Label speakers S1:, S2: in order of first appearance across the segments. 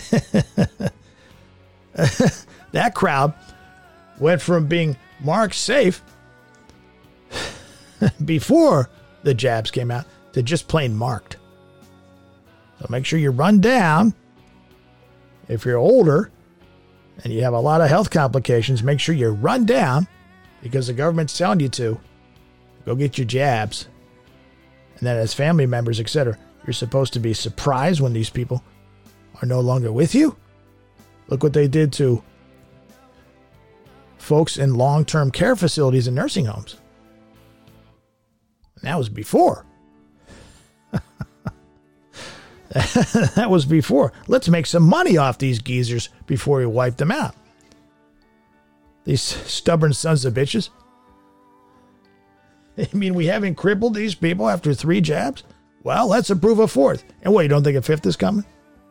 S1: That crowd went from being marked safe before the jabs came out to just plain marked. So make sure you run down. If you're older and you have a lot of health complications, make sure you run down because the government's telling you to. Go get your jabs. And then as family members, etc., you're supposed to be surprised when these people are no longer with you. Look what they did to folks in long-term care facilities and nursing homes. And that was before. That was before. Let's make some money off these geezers before we wipe them out. These stubborn sons of bitches. I mean, we haven't crippled these people after 3 jabs? Well, let's approve a 4th. And what, you don't think a 5th is coming?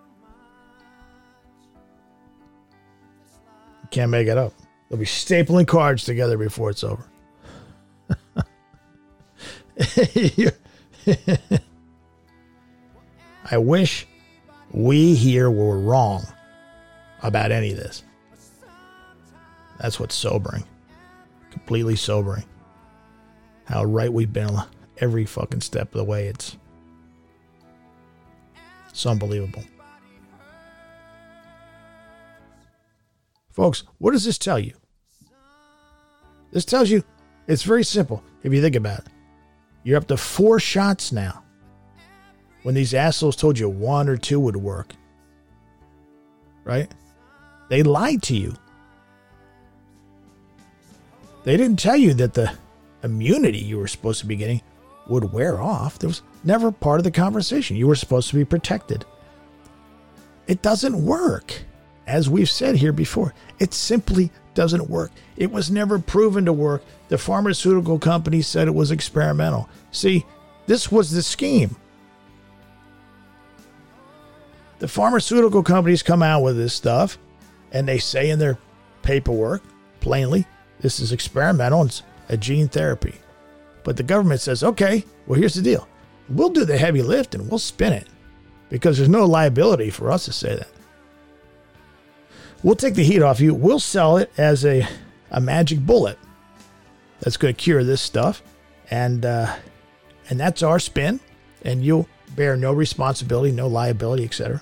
S1: You can't make it up. They'll be stapling cards together before it's over. I wish we here were wrong about any of this. That's what's sobering. Completely sobering. How right we've been every fucking step of the way. It's unbelievable. Folks, what does this tell you? This tells you it's very simple if you think about it. You're up to 4 shots now. When these assholes told you 1 or 2 would work. Right? They lied to you. They didn't tell you that the immunity you were supposed to be getting would wear off. That was never part of the conversation. You were supposed to be protected. It doesn't work. As we've said here before, it simply doesn't work. It was never proven to work. The pharmaceutical company said it was experimental. See, this was the scheme. The pharmaceutical companies come out with this stuff, and they say in their paperwork, plainly, this is experimental, it's a gene therapy. But the government says, okay, well, here's the deal. We'll do the heavy lift and we'll spin it because there's no liability for us to say that. We'll take the heat off you. We'll sell it as a magic bullet that's going to cure this stuff. And that's our spin. And you'll bear no responsibility, no liability, etc.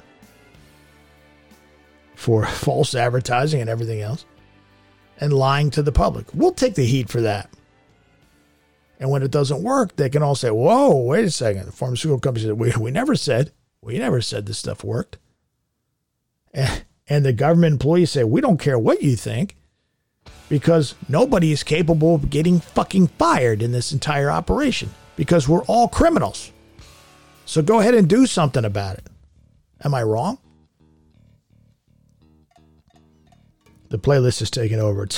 S1: for false advertising and everything else. And lying to the public. We'll take the heat for that. And when it doesn't work, they can all say, whoa, wait a second. The pharmaceutical company said, we never said this stuff worked. And the government employees say, we don't care what you think because nobody is capable of getting fucking fired in this entire operation because we're all criminals. So go ahead and do something about it. Am I wrong? The playlist is taking over. It's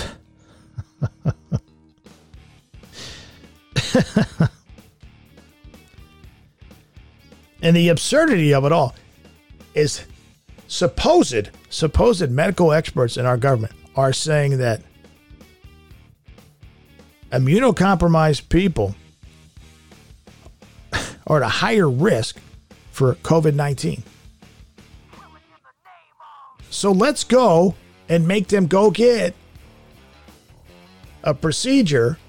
S1: and the absurdity of it all is supposed medical experts in our government are saying that immunocompromised people are at a higher risk for COVID-19. So let's go and make them go get a procedure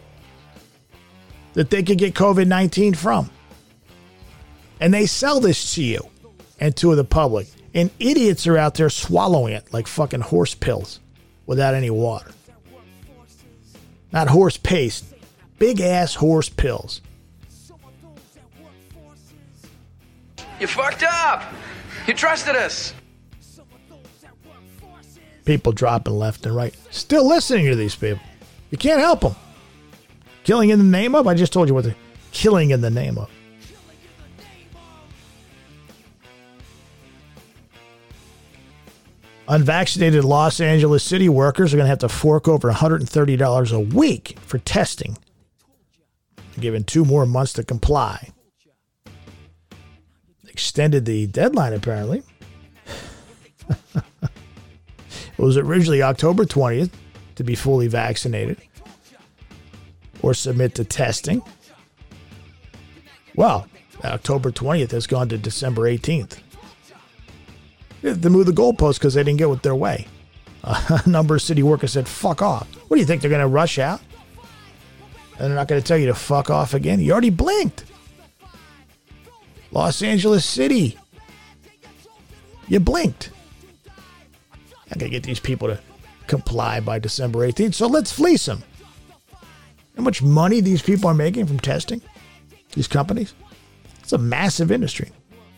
S1: that they could get COVID-19 from. And they sell this to you and to the public. And idiots are out there swallowing it like fucking horse pills without any water. Not horse paste. Big ass horse pills.
S2: You fucked up. You trusted us.
S1: People dropping left and right. Still listening to these people. You can't help them. Killing in the name of? I just told you what they're killing in the name of. Unvaccinated Los Angeles City workers are going to have to fork over $130 a week for testing. They're given 2 more months to comply. Extended the deadline, apparently. It was originally October 20th to be fully vaccinated or submit to testing. Well, October 20th has gone to December 18th. They moved the goalposts because they didn't get what their way. A number of city workers said, fuck off. What do you think? They're going to rush out? And they're not going to tell you to fuck off again? You already blinked. Los Angeles City. You blinked. I'm going to get these people to comply by December 18th. So let's fleece them. How much money these people are making from testing? These companies? It's a massive industry.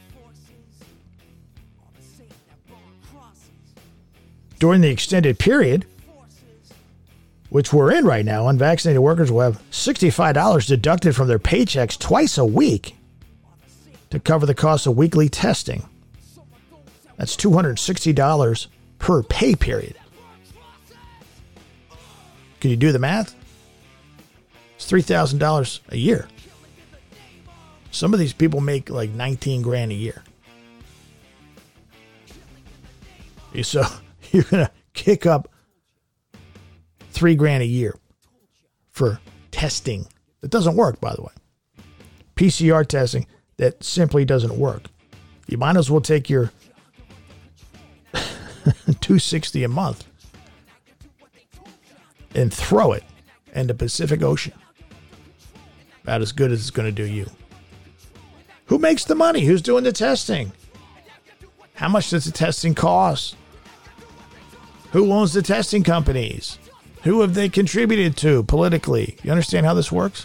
S1: During the extended period, which we're in right now, unvaccinated workers will have $65 deducted from their paychecks twice a week to cover the cost of weekly testing. That's $260 per pay period. Can you do the math? It's $3,000 a year. Some of these people make like 19 grand a year. So you're going to kick up $3 grand a year for testing. It doesn't work, by the way. PCR testing, that simply doesn't work. You might as well take your $260 a month and throw it in the Pacific Ocean. About as good as it's going to do you. Who makes the money? Who's doing the testing? How much does the testing cost? Who owns the testing companies? Who have they contributed to politically? You understand how this works?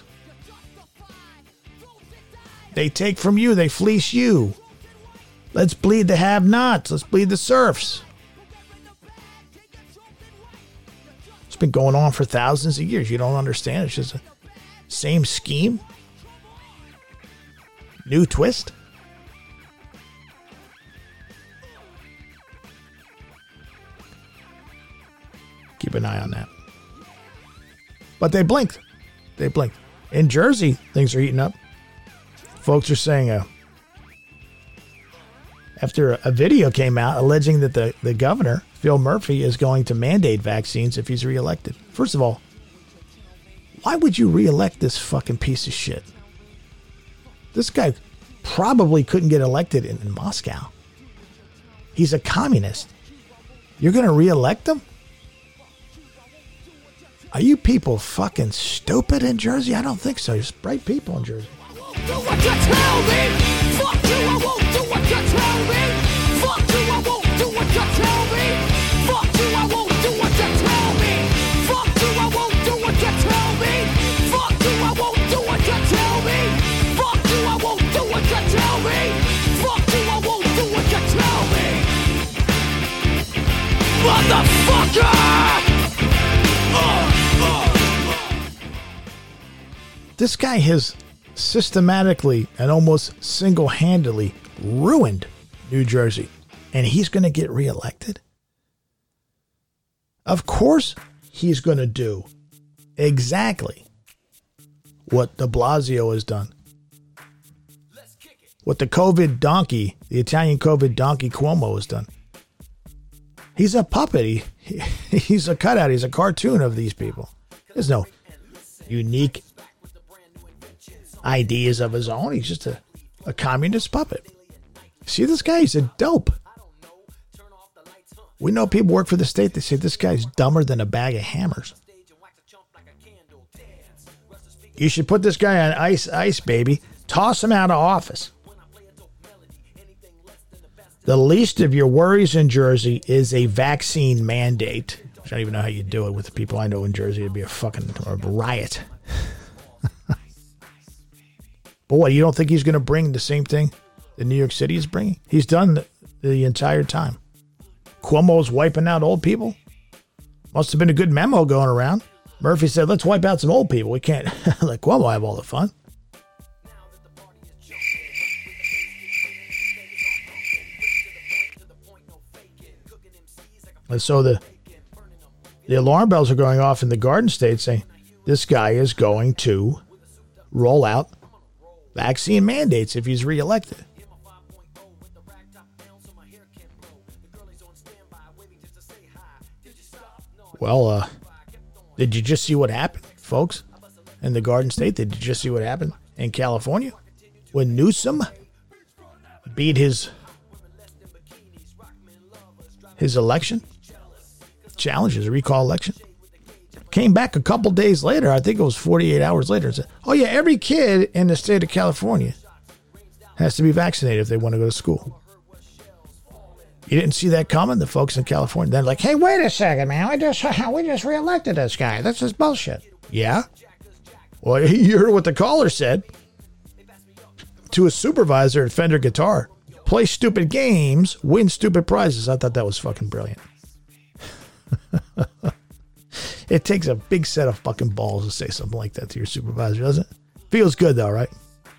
S1: They take from you. They fleece you. Let's bleed the have-nots. Let's bleed the serfs. It's been going on for thousands of years. You don't understand. It's just the same scheme. New twist. Keep an eye on that. But they blinked. They blinked. In Jersey, things are heating up. Folks are saying after a video came out alleging that the governor, Phil Murphy, is going to mandate vaccines if he's reelected. First of all, why would you reelect this fucking piece of shit? This guy probably couldn't get elected in Moscow. He's a communist. You're going to reelect him? Are you people fucking stupid in Jersey? I don't think so. There's bright people in Jersey.
S3: Do what you tell me. Fuck you, I won't do what you tell me. Fuck you, I won't do what you tell me. Fuck you, I won't do what you tell me. Fuck you, I won't do what you tell me. Fuck you, I won't do what you tell me. Fuck you, I won't do what you tell me. Fuck you, I won't do what you tell me. Motherfucker!
S1: This guy has systematically and almost single-handedly ruined New Jersey, and he's going to get reelected? Of course he's going to do exactly what de Blasio has done. What the COVID donkey, the Italian COVID donkey Cuomo has done. He's a puppet. He's a cutout. He's a cartoon of these people. There's no unique ideas of his own. He's just a communist puppet. See this guy? He's a dope. We know people work for the state. They say this guy's dumber than a bag of hammers. You should put this guy on ice, baby. Toss him out of office. The least of your worries in Jersey is a vaccine mandate. I don't even know how you do it with the people I know in Jersey. It'd be a fucking riot. But what, you don't think he's going to bring the same thing that New York City is bringing? He's done the entire time. Cuomo's wiping out old people. Must have been a good memo going around. Murphy said, let's wipe out some old people. We can't let Cuomo have all the fun. And so the alarm bells are going off in the Garden State saying this guy is going to roll out vaccine mandates if he's reelected. Well, did you just see what happened, folks, in the Garden State? Did you just see what happened in California when Newsom beat his his election, challenge his recall election. Came back a couple days later, I think it was 48 hours later, and said, oh yeah, every kid in the state of California has to be vaccinated if they want to go to school. You didn't see that coming? The folks in California, they're like, hey, wait a second, man. We just reelected this guy. This is bullshit. Yeah? Well, you heard what the caller said to a supervisor at Fender Guitar. Play stupid games, win stupid prizes. I thought that was fucking brilliant. It takes a big set of fucking balls to say something like that to your supervisor, doesn't it? Feels good though, right?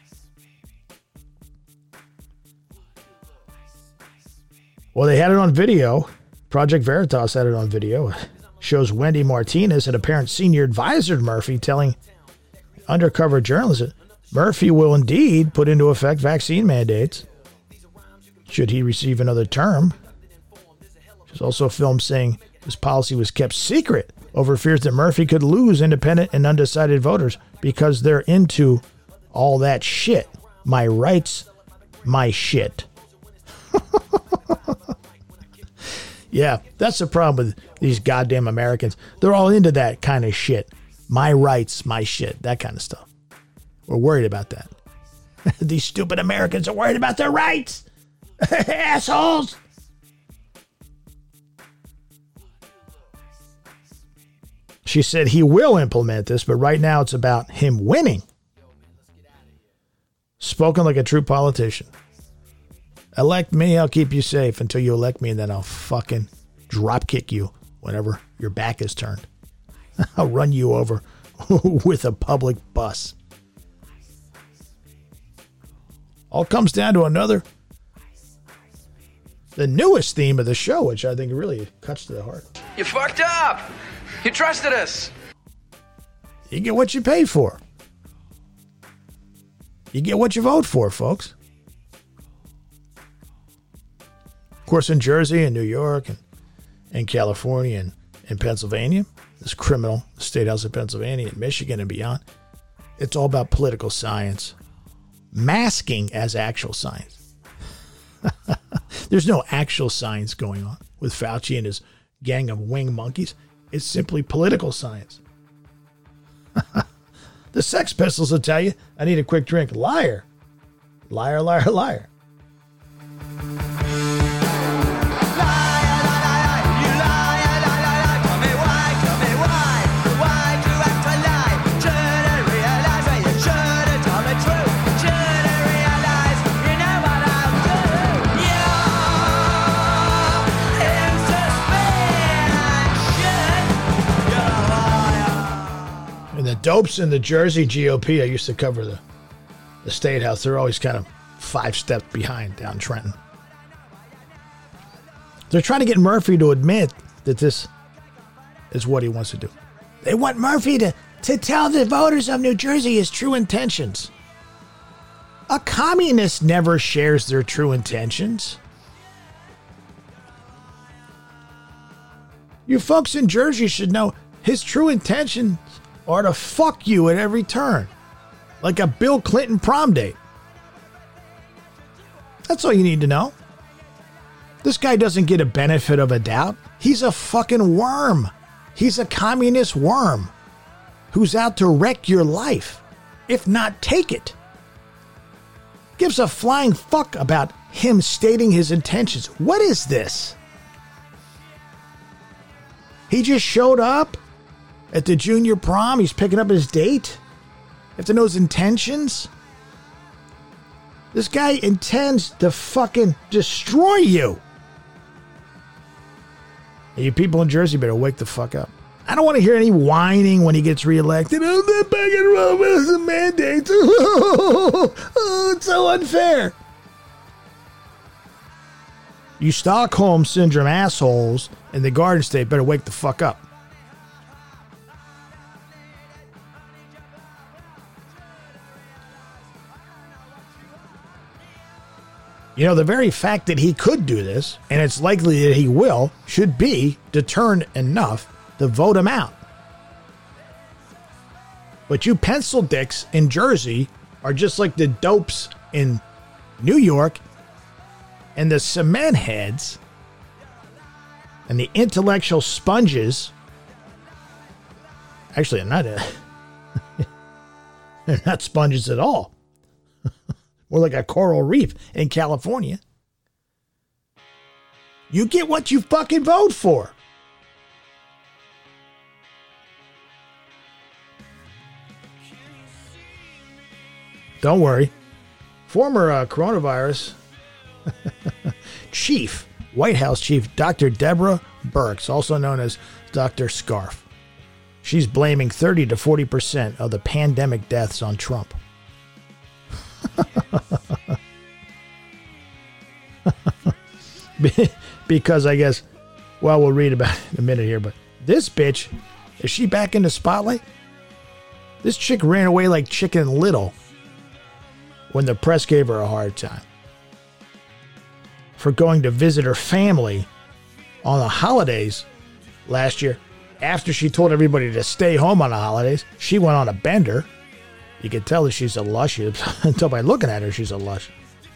S1: Well, they had it on video. Project Veritas had it on video. Shows Wendy Martinez, an apparent senior advisor to Murphy, telling undercover journalists that Murphy will indeed put into effect vaccine mandates should he receive another term. She's also filmed saying this policy was kept secret over fears that Murphy could lose independent and undecided voters because they're into all that shit. My rights, my shit. Yeah, that's the problem with these goddamn Americans. They're all into that kind of shit. My rights, my shit, that kind of stuff. We're worried about that. These stupid Americans are worried about their rights. Assholes. She said he will implement this, but right now it's about him winning. Spoken like a true politician. Elect me, I'll keep you safe until you elect me, and then I'll fucking drop kick you whenever your back is turned. I'll run you over with a public bus. All comes down to the newest theme of the show, which I think really cuts to the heart.
S2: You fucked up. You trusted us.
S1: You get what you pay for. You get what you vote for, folks. Of course, in Jersey and New York and California and Pennsylvania, this criminal state house of Pennsylvania and Michigan and beyond, it's all about political science masking as actual science. There's no actual science going on with Fauci and his gang of wing monkeys. It's simply political science. The Sex Pistols will tell you, I need a quick drink. Liar. Liar, liar, liar. The dopes in the Jersey GOP, I used to cover the state house. They're always kind of 5 steps behind down Trenton. They're trying to get Murphy to admit that this is what he wants to do. They want Murphy to tell the voters of New Jersey his true intentions. A communist never shares their true intentions. You folks in Jersey should know his true intentions are to fuck you at every turn. Like a Bill Clinton prom date. That's all you need to know. This guy doesn't get a benefit of a doubt. He's a fucking worm. He's a communist worm who's out to wreck your life, if not take it. Gives a flying fuck about him stating his intentions. What is this? He just showed up at the junior prom. He's picking up his date. You have to know his intentions. This guy intends to fucking destroy you. And you people in Jersey better wake the fuck up. I don't want to hear any whining when he gets reelected. Oh, they're back in Rome with the mandates. Oh, it's so unfair. You Stockholm Syndrome assholes in the Garden State better wake the fuck up. You know, the very fact that he could do this, and it's likely that he will, should be deterrent enough to vote him out. But you pencil dicks in Jersey are just like the dopes in New York and the cement heads And the intellectual sponges, actually, they're not sponges at all. More like a coral reef in California. You get what you fucking vote for. Don't worry. Former coronavirus chief, White House chief, Dr. Deborah Birx, also known as Dr. Scarf. She's blaming 30 to 40% of the pandemic deaths on Trump. Because I guess, well, we'll read about it in a minute here, but this bitch, is she back in the spotlight? This chick ran away like Chicken Little when the press gave her a hard time for going to visit her family on the holidays last year. After she told everybody to stay home on the holidays, she went on a bender. You can tell that she's a lush. You can tell by looking at her, she's a lush.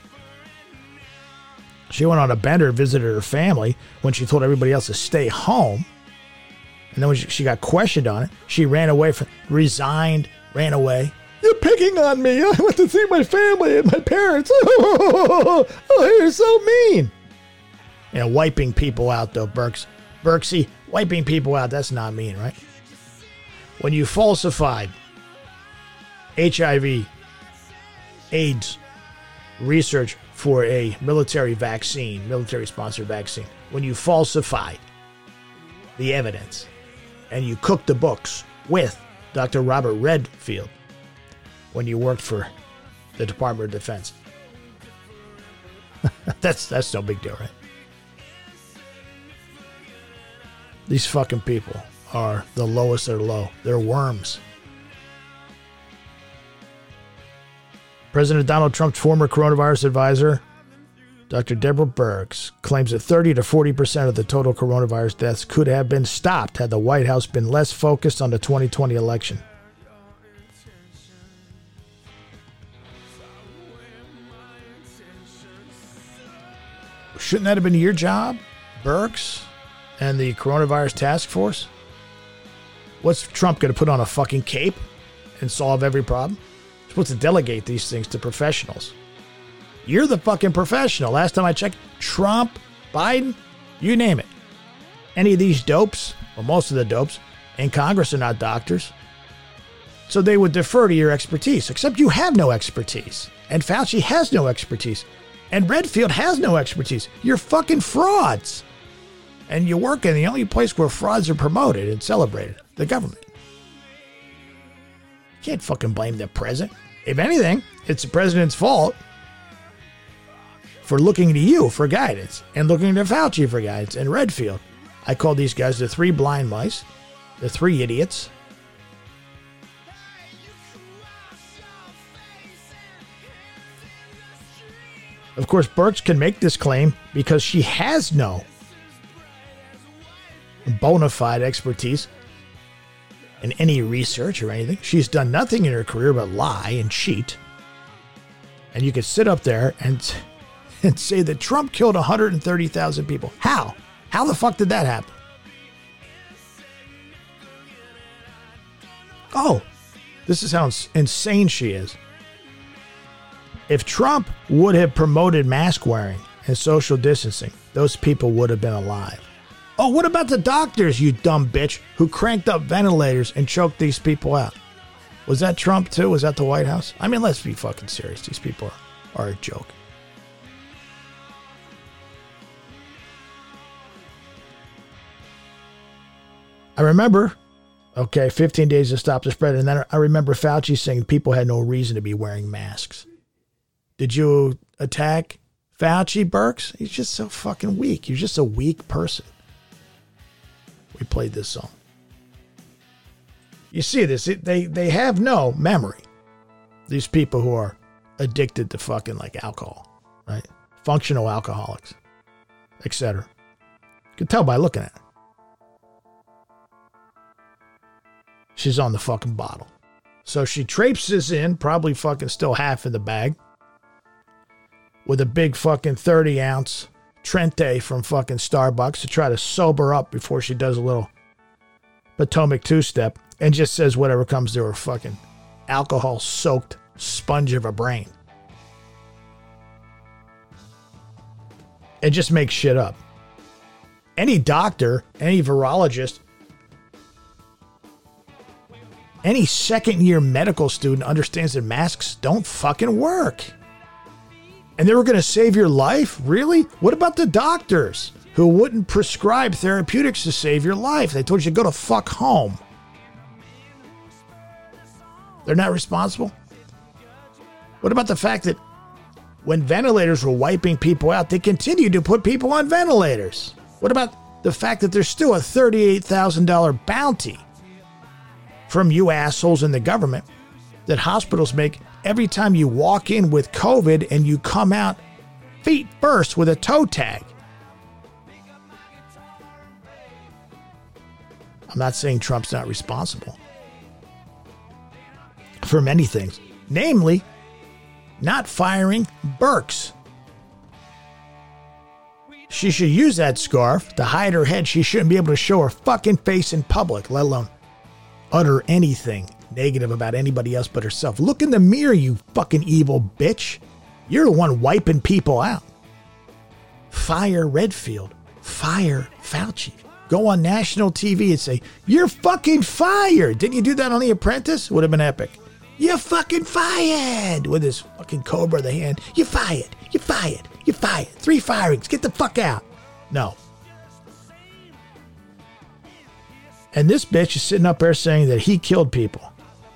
S1: She went on a bender, visited her family when she told everybody else to stay home. And then when she got questioned on it, she ran away, resigned, ran away. You're picking on me. I went to see my family and my parents. Oh, you're so mean. You know, wiping people out, though, Birxie, wiping people out, that's not mean, right? When you falsified HIV, AIDS research for a military vaccine, military-sponsored vaccine, when you falsified the evidence and you cooked the books with Dr. Robert Redfield when you worked for the Department of Defense. That's no big deal, right? These fucking people are the lowest of the low. They're worms. President Donald Trump's former coronavirus advisor, Dr. Deborah Birx, claims that 30 to 40% of the total coronavirus deaths could have been stopped had the White House been less focused on the 2020 election. Shouldn't that have been your job, Birx, and the coronavirus task force? What's Trump going to put on a fucking cape and solve every problem? He's supposed to delegate these things to professionals. You're the fucking professional. Last time I checked, Trump, Biden, you name it. Any of these dopes, or most of the dopes, in Congress are not doctors. So they would defer to your expertise, except you have no expertise. And Fauci has no expertise. And Redfield has no expertise. You're fucking frauds. And you work in the only place where frauds are promoted and celebrated, the government. You can't fucking blame the president. If anything, it's the president's fault for looking to you for guidance and looking to Fauci for guidance and Redfield. I call these guys the three blind mice, the three idiots. Of course, Birx can make this claim because she has no bona fide expertise in any research or anything. She's done nothing in her career but lie and cheat. And you could sit up there and say that Trump killed 130,000 people. How? How the fuck did that happen? Oh, this is how insane she is. If Trump would have promoted mask wearing and social distancing, those people would have been alive. Oh, what about the doctors, you dumb bitch, who cranked up ventilators and choked these people out? Was that Trump too? Was that the White House? I mean, let's be fucking serious. These people are a joke. I remember, 15 days to stop the spread. And then I remember Fauci saying people had no reason to be wearing masks. Did you attack Fauci, Birx? He's just so fucking weak. He's just a weak person. We played this song. You see this? They have no memory. These people who are addicted to fucking like alcohol, right? Functional alcoholics, etc. You can tell by looking at it. She's on the fucking bottle. So she traipses in, probably fucking still half in the bag, with a big fucking 30-ounce Trente from fucking Starbucks to try to sober up before she does a little Potomac two-step and just says whatever comes to her fucking alcohol-soaked sponge of a brain. And just make shit up. Any doctor, any virologist, any second-year medical student understands that masks don't fucking work. And they were going to save your life? Really? What about the doctors who wouldn't prescribe therapeutics to save your life? They told you to go to fuck home. They're not responsible? What about the fact that when ventilators were wiping people out, they continued to put people on ventilators? What about the fact that there's still a $38,000 bounty from you assholes in the government that hospitals make every time you walk in with COVID and you come out feet first with a toe tag? I'm not saying Trump's not responsible for many things, namely not firing Birx. She should use that scarf to hide her head. She shouldn't be able to show her fucking face in public, let alone utter anything negative about anybody else but herself. Look in the mirror, you fucking evil bitch. You're the one wiping people out. Fire Redfield. Fire Fauci. Go on national TV and say, you're fucking fired. Didn't you do that on The Apprentice? Would have been epic. You're fucking fired. With his fucking cobra in the hand. You're fired. You're fired. You're fired. 3 firings. Get the fuck out. No. And this bitch is sitting up there saying that he killed people.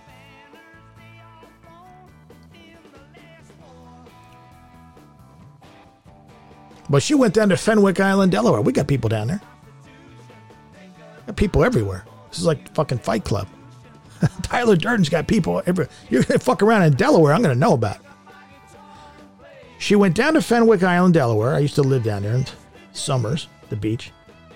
S1: But she went down to Fenwick Island, Delaware. We got people down there. Got people everywhere. This is like fucking Fight Club. Tyler Durden's got people everywhere. You're going to fuck around in Delaware, I'm going to know about it. She went down to Fenwick Island, Delaware. I used to live down there in summers, the beach.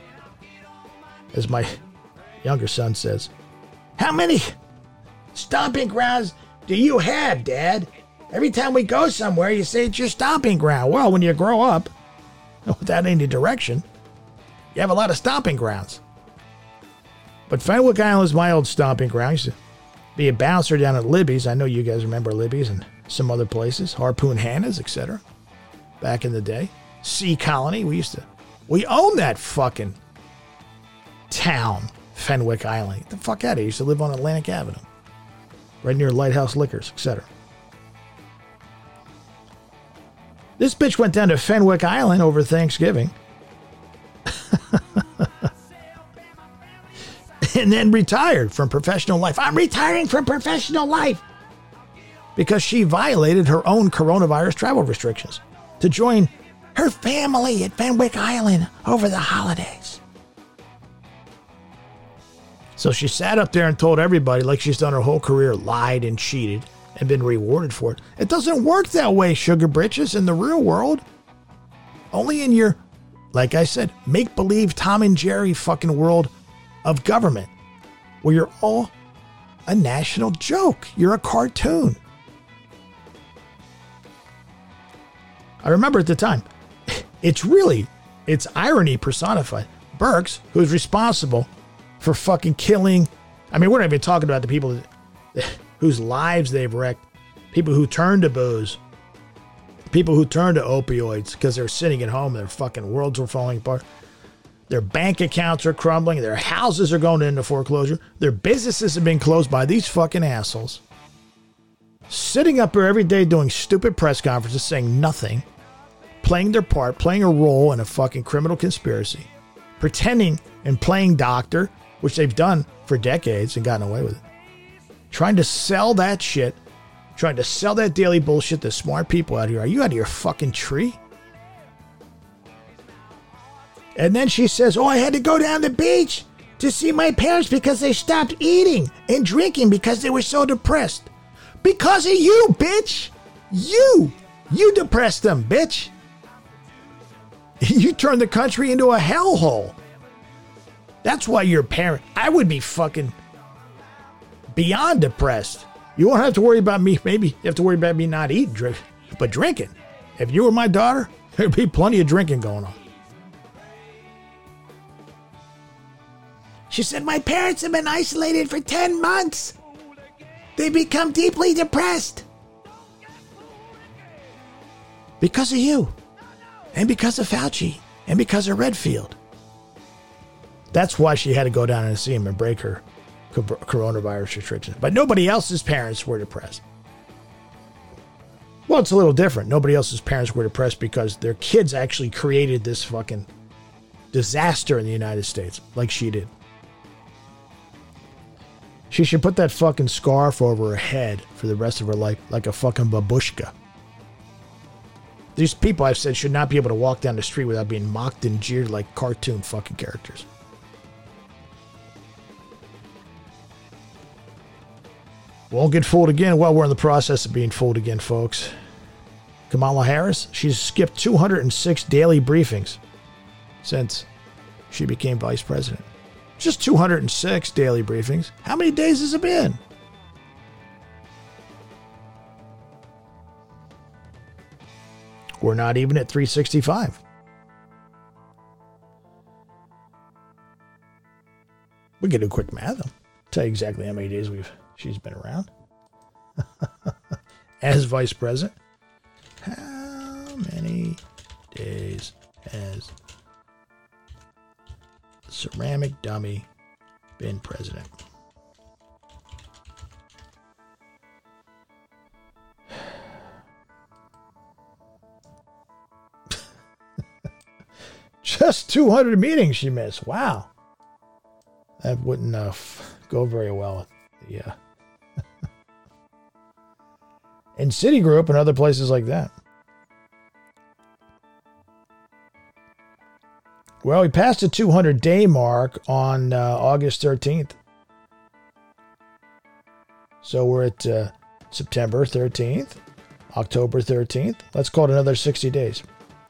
S1: As my younger son says, how many stomping grounds do you have, Dad? Every time we go somewhere, you say it's your stomping ground. Well, when you grow up, without any direction, you have a lot of stomping grounds. But Fenwick Island is my old stomping ground. I used to be a bouncer down at Libby's. I know you guys remember Libby's and some other places. Harpoon Hannah's, etc. Back in the day. Sea Colony. We owned that fucking town, Fenwick Island. Get the fuck out of here. I used to live on Atlantic Avenue. Right near Lighthouse Liquors, etc. This bitch went down to Fenwick Island over Thanksgiving. And then retired from professional life. I'm retiring from professional life. Because she violated her own coronavirus travel restrictions to join her family at Fenwick Island over the holidays. So she sat up there and told everybody, like she's done her whole career, lied and cheated and been rewarded for it. It doesn't work that way, sugar britches, in the real world. Only in your, like I said, make-believe Tom and Jerry fucking world of government, where you're all a national joke. You're a cartoon. I remember at the time, it's irony personified. Birx, who's responsible for fucking killing, I mean, we're not even talking about the people whose lives they've wrecked, people who turn to booze, people who turn to opioids because they're sitting at home, their fucking worlds were falling apart. Their bank accounts are crumbling. Their houses are going into foreclosure. Their businesses have been closed by these fucking assholes. Sitting up there every day doing stupid press conferences, saying nothing, playing their part, playing a role in a fucking criminal conspiracy, pretending and playing doctor, which they've done for decades and gotten away with it. Trying to sell that shit, trying to sell that daily bullshit to smart people out here. Are you out of your fucking tree? And then she says, oh, I had to go down the beach to see my parents because they stopped eating and drinking because they were so depressed. Because of you, bitch. You depressed them, bitch. You turned the country into a hellhole. That's why your parent, I would be fucking beyond depressed. You won't have to worry about me. Maybe you have to worry about me not eating, but drinking. If you were my daughter, There'd be plenty of drinking going on. She said, my parents have been isolated for 10 months. They become deeply depressed. Because of you. And because of Fauci. And because of Redfield. That's why she had to go down and see him and break her coronavirus restrictions. But nobody else's parents were depressed. Well, it's a little different. Nobody else's parents were depressed because their kids actually created this fucking disaster in the United States, like she did. She should put that fucking scarf over her head for the rest of her life, like a fucking babushka. These people, I've said, should not be able to walk down the street without being mocked and jeered like cartoon fucking characters. Won't get fooled again. Well, we're in the process of being fooled again, folks. Kamala Harris, she's skipped 206 daily briefings since she became vice president. Just 206 daily briefings. How many days has it been? We're not even at 365. We can do quick math. I'll tell you exactly how many days she's been around. As vice president. How many days has the ceramic dummy been president? Just 200 meetings she missed. Wow. That wouldn't go very well. Yeah. In Citigroup and other places like that. Well, we passed the 200-day mark on August 13th. So we're at September 13th, October 13th. Let's call it another 60 days.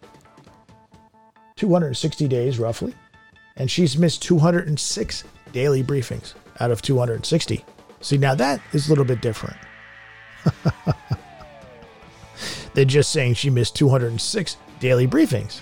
S1: 260 days, roughly. And she's missed 206 daily briefings out of 260. See, now that is a little bit different. They're just saying she missed 206 daily briefings.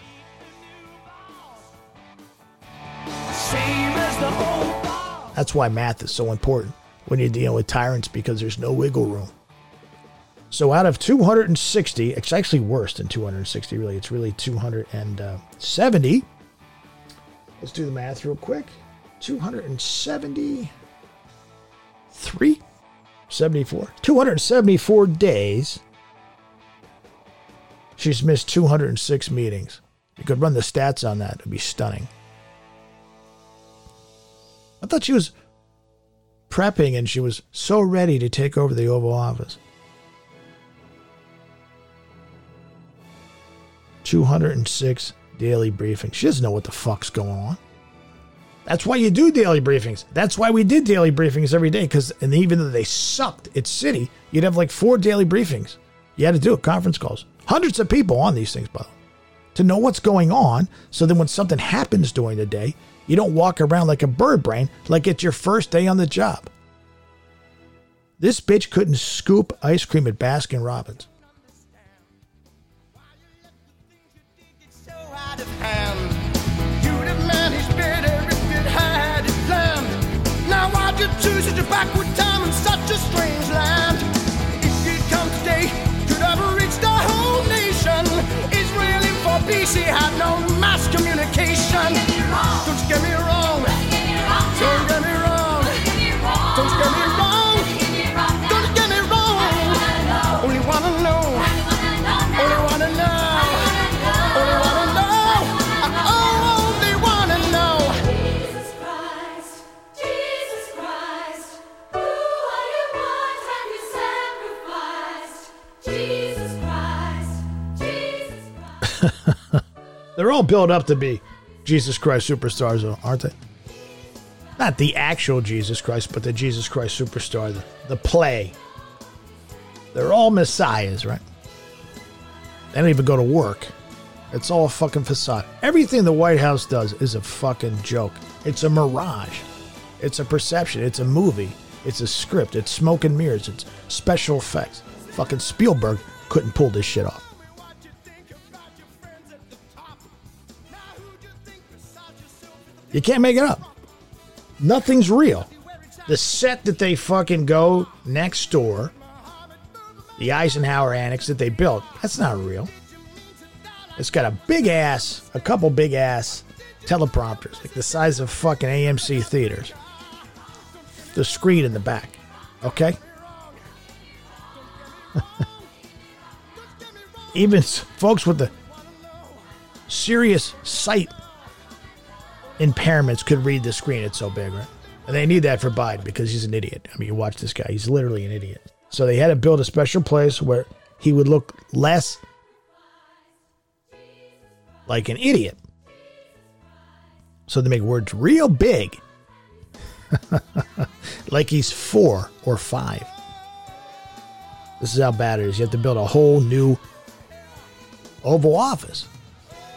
S1: That's why math is so important when you're dealing with tyrants, because there's no wiggle room. So out of 260, it's actually worse than 260, really. It's really 270. Let's do the math real quick. 273? 74? 274 days. She's missed 206 meetings. You could run the stats on that. It'd be stunning. I thought she was prepping and she was so ready to take over the Oval Office. 206 daily briefings. She doesn't know what the fuck's going on. That's why you do daily briefings. That's why we did daily briefings every day. And even though they sucked at City, you'd have like 4 daily briefings. You had to do it, conference calls. Hundreds of people on these things, by the way, to know what's going on. So then when something happens during the day, you don't walk around like a bird brain, like it's your first day on the job. This bitch couldn't scoop ice cream at Baskin Robbins.
S3: Now why'd you choose such a backward time in such a strange land? If you'd come today, could have reached the whole nation. Israel for BC had no mass communication. Don't you get me wrong. Don't get me wrong. Don't you get me wrong. Don't you get me wrong. Only wanna know. Only wanna know. Only wanna know. Only wanna know.
S4: Jesus Christ, who are you? What have you sacrificed? Jesus Christ, Jesus Christ.
S1: They're all built up to be Jesus Christ superstars, aren't they? Not the actual Jesus Christ, but the Jesus Christ superstar, the play. They're all messiahs, right? They don't even go to work. It's all a fucking facade. Everything the White House does is a fucking joke. It's a mirage. It's a perception. It's a movie. It's a script. It's smoke and mirrors. It's special effects. Fucking Spielberg couldn't pull this shit off. You can't make it up. Nothing's real. The set that they fucking go next door, the Eisenhower Annex that they built, that's not real. It's got a couple big ass teleprompters, like the size of fucking AMC theaters. The screen in the back. Okay? Even folks with the serious sight impairments could read the screen. It's so big, right? And they need that for Biden because he's an idiot. I mean, you watch this guy. He's literally an idiot. So they had to build a special place where he would look less like an idiot. So they make words real big. Like he's 4 or 5. This is how bad it is. You have to build a whole new Oval Office.